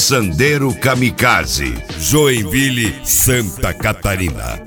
Sandeiro Kamikaze, Joinville, Santa Catarina.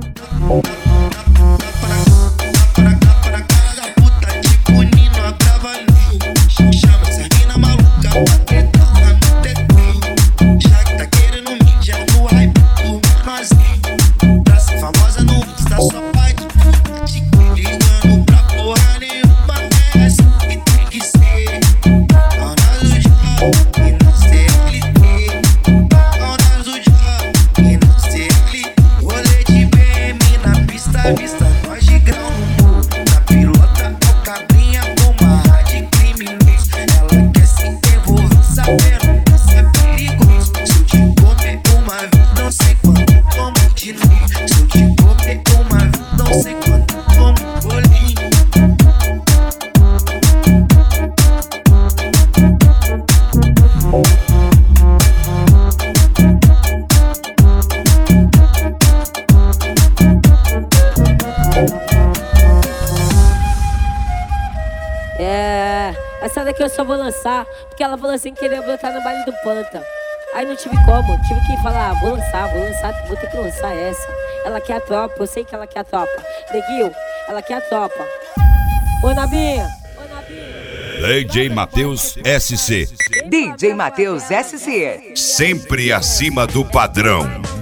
Essa daqui eu só vou lançar porque ela falou assim que queria botar no baile do Panta. Aí não tive como, tive que falar, vou lançar, vou ter que lançar essa. Ela quer a tropa, eu sei que ela quer a tropa. Neguinho, ela quer a tropa. Ô Nabinha, DJ Matheus SC. DJ Matheus SC. Sempre acima do padrão.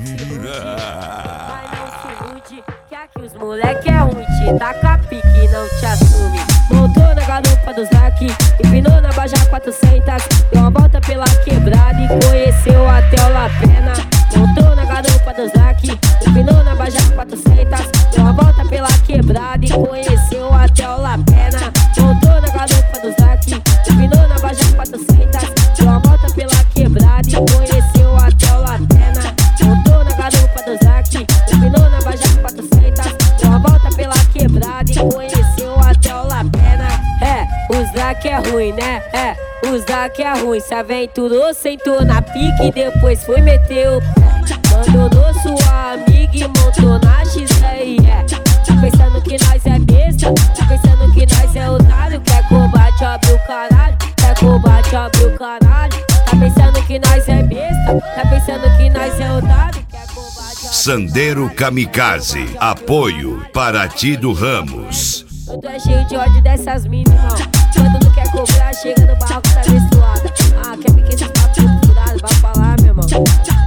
Que aqui os moleque é ruim, te taca pique, não te assume. Montou na garupa dos Lac, empinou na Baja 400, deu uma volta pela quebrada e conheceu até o La Pena. Montou na garupa dos Lac, empinou na Baja 400, deu uma volta pela quebrada e conheceu até o La Pena. Montou na garupa dos Lac, empinou na Baja 400, deu uma volta pela quebrada e conheceu até o La Pena. Montou na garupa dos Lac, empinou na Baja 400, deu uma volta pela quebrada e conheceu até o La Pena. Os Lac é ruim, né? Os Lac é ruim. Se aventurou, sentou na pique e depois foi meter o pé. Abandonou sua amiga e montou na XR. Tá pensando que nós é besta? Tá pensando que nós é otário? Quer combate, abre o caralho. Quer combate, abre o caralho. Tá pensando que nós é besta? Tá pensando que nós é otário? Quer combate, Sandeiro Kamikaze, apoio Paraty do Ramos. Eu tô cheio de ódio dessas minas, irmão. Quando não quer cobrar, chega no barco, tá menstruada. Quer me que esses papos furados, vai falar, meu irmão.